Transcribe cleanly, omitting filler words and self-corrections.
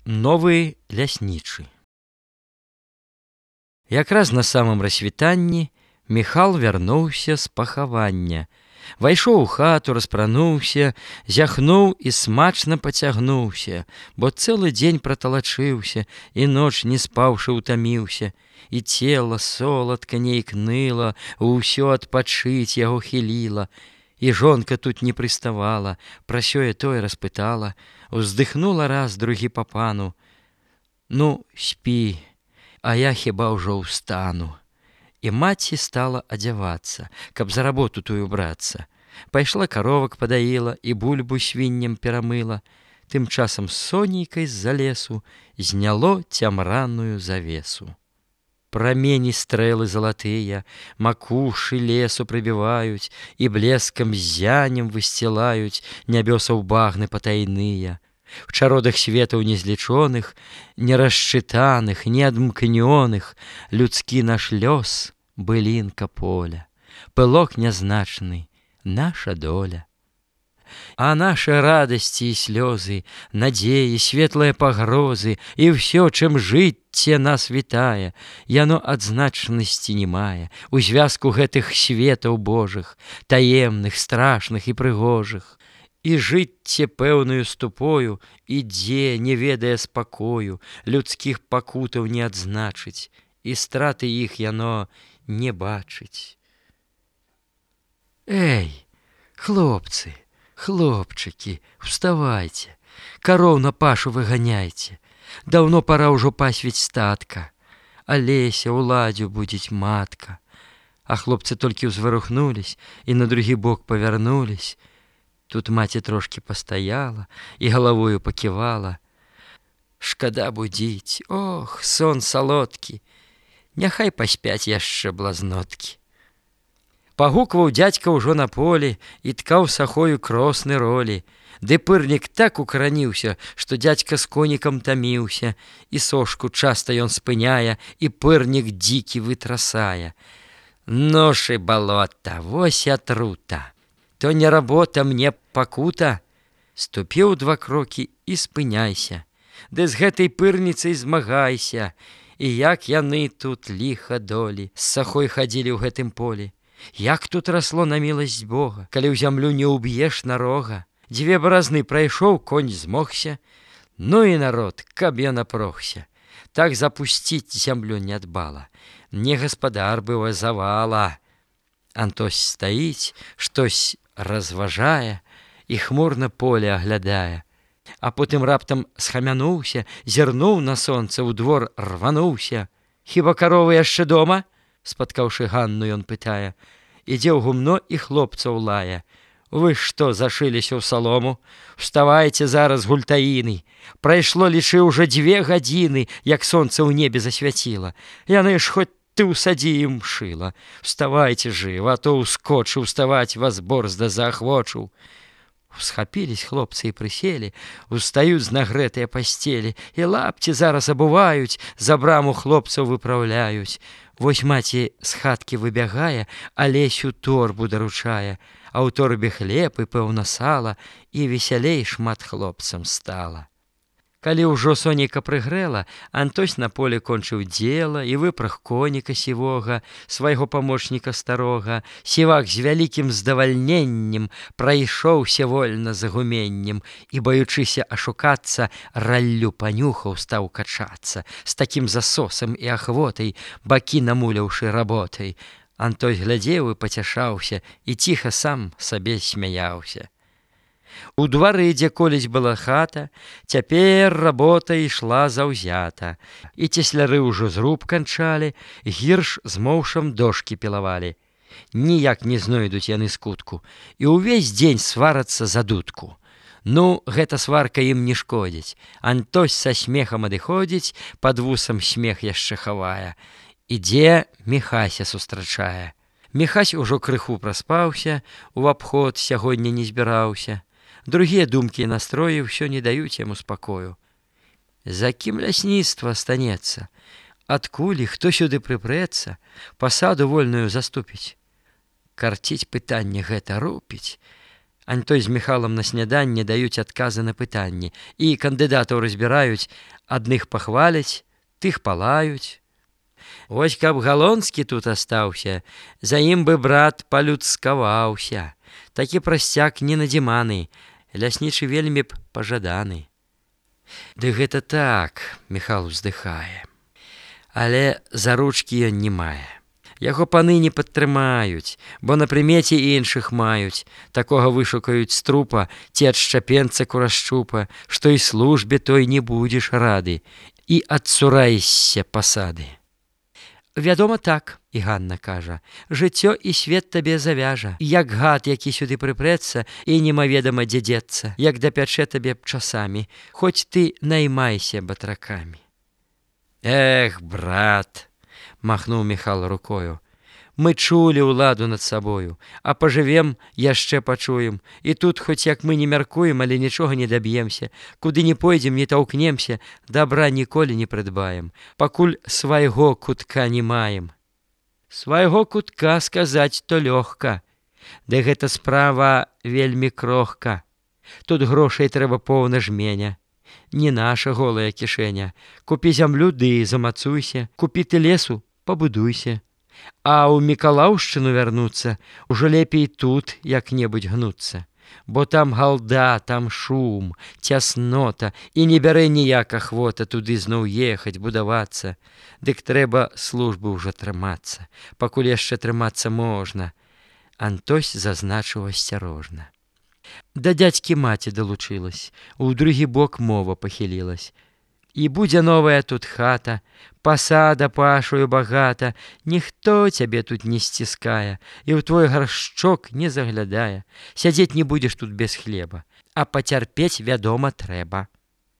Новы ляснічы. Якраз на самым рассвітанні Міхал вярнуўся з пахавання. Вайшоў у хату, распрануўся, зяхнуў і смачна пацягнуўся, бо цэлы дзень праталачыўся і ноч не спаўшы ўтаміўся. І цела соладка нейк ныла, усё адпачыць яго хіліла. І жонка тут не прыставала, пра сёе тое распытала, уздыхнула раз, другі па пану. Ну, спі, а я хіба ўжо ўстану. І маці стала адзявацца, каб за работу тую брацца. Пайшла каровак падаіла і бульбу свінням перамыла. Тым часам з сонейкай з-за лесу зняло цямраную завесу. Прамені стрэлы залатыя, макушы лесу прыбіваюць і блескам ззянем высцілаюць нябёсаў багны патайныя. В чародах светаў незлічоных, нерасчытаных, неадмкнёных людскі наш лёс, былінка поля, пылок нязначны, наша доля. А нашы радасці і слёзы, надзеі, светлыя пагрозы і ўсё, чым жыццё нас вітае, яно адзначнасці не мае у звязку гэтых светаў божых, таемных, страшных і прыгожых. І жыццё пэўнаю ступою ідзе, не ведае спакою, людскіх пакутаў не адзначыць, і страты іх яно не бачыць. Эй, хлопцы, хлопчыкі, уставайце, кароў на пашу выганяйце, даўно пара ўжо пасвіць статка, Алеся, уладзю будзець матка. А хлопцы толькі ўзварухнулись і на другі бок павярнулись. Тут маці трошкі пастаяла і галавою паківала. Шкада будзіць, ох, сон салодкі, няхай паспяць яшчэ блазноткі. Пагукваў дзядзька ўжо на полі і ткаў сахою кросны ролі. Ды пырнік так укараніўся, што дзядзька з конікам таміўся, і сошку часта ён спыняе, і пырнік дзікі вытрасае. Ношы балота, вось атрута. То не работа, мне пакута. Ступіў 2 крокі і спыняйся. Ды з гэтай пырніцай змагайся. І як яны тут ліха долі з сахой хадзілі ў гэтым полі. Як тут расло на міласць Бога, калі ў зямлю не ўб'еш нарога. 2 баразны прайшоў, конь змогся. Ну і народ, каб я напрохся. Так запусціць зямлю не дбала. Не гаспадар быў, а завала. Антось стаіць, штось разважае і хмурна поле аглядае. А потым раптам схамянуўся, зірнуў на сонца, ў двор рвануўся. Хіба каровы яшчэ дома? Спаткаўшы Ганну, ён пытае. Ідзе ў гумно і хлопцаў лае. Вы што, зашыліся ў салому? Вставайце зараз, гультаіны. Прайшло лічы ўжо 2 гадзіны, як сонца ў небе засвяціла. Яны ж хоць ты ўсадзі ім шыла. Вставайце жыва, а то ўскочыў, уставаць вас борзда заахвочыў. Усхапілись хлопцы і прыселі, устаюць з нагрэтыя пасцелі, і лапці зараз абуваюць, за браму хлопцаў выпраўляюць. Вось маці з хаткі выбягае, Алесю торбу даручае, а ў торбе хлеб і пэўна сала, і весялей шмат хлопцам стала. Калі ўжо сонейка прыгрэла, Антось на поле кончыў дзела і выпраг коніка сівога, свайго памочніка старога. Сівак з вялікім здавальненнем прайшоўся вольна за гуменнем і, баючыся ашукацца, раллю панюхаў, стаў качацца, з такім засосам і ахвотай, бакі намуляўшы работай. Антось глядзеў і пацяшаўся, і ціха сам сабе смяяўся. У двары, дзе колісь была хата, цяпер работа ішла заўзята. І цесляры ўжо зруб канчалі, гірш з моўшам дошкі пілавалі. Ніяк не знойдуць яны скутку, і ўвесь дзень сварацца за дудку. Ну, гэта сварка ім не шкодзіць. Антось са смехам адыходзіць, пад вусам смех яшчэ хавае. Ідзе, Міхася сустрачае. Міхась ужо крыху праспаўся, у абход сягоння не збіраўся. Другія думкі і настроі ўсё не даюць яму спакою. За кім лясніцтва астанецца? Адкуль і хто сюды прыпрэцца, пасаду вольную заступіць? Карціць пытанне гэта рупіць, Антой з Міхалам на сняданне даюць адказы на пытанні, і кандыдатаў разбіраюць, адных пахваляць, тых палаюць. Вось каб Галонскі тут астаўся, за ім бы брат палюдскаваўся. Такі прасцяк ненадзіманы, ляснічы вельмі б пажаданы. Ды гэта так, Міхал уздыхае. Але за ручкі ён не мае. Яго паны не падтрымаюць, бо на прымеце іншых маюць. Такога вышукаюць з трупа ці ад шчапенца курашчупа, што і службе той не будзеш рады, і адцураешся пасады. Вядома так, і Ганна кажа, жыццё і свет табе завяжа, як гад, які сюды прыпрэцца і немаведама дзе дзецца, як дапячэ табе часамі, хоць ты наймайся батракамі. Эх, брат, махнуў Міхал рукою, мы чулі ўладу над сабою, а пажывем, яшчэ пачуем, і тут хоць як мы не мяркуем, але нічога не даб'емся, куды не пойдзем, не таўкнемся, дабра ніколі не прыдбаем, пакуль свайго кутка не маем. Свайго кутка сказаць то лёгка, ды гэта справа вельмі крохка. Тут грошай трэба поўна жменя. Не наша голая кішэня. Купі зямлю, ды замацуйся, купі ты лесу, пабудуйся. А ў Мікалаўшчыну вярнуцца ужо лепей тут як-небудзь гнуцца. Бо там галда, там шум, цяснота, і не бярэ ніяк ахвота туды зноў ехаць, будавацца. Дык трэба службы ўжо трымацца, пакуль яшчэ трымацца можна. Антось зазначыў асцярожна. Да дзядзькі маці далучылась, у другі бок мова пахілілась. І будзе новая тут хата, пасада пашую багата, ніхто цябе тут не сціскае, і ў твой гаршчок не заглядае. Сядзець не будзеш тут без хлеба, а пацярпець, вядома, трэба.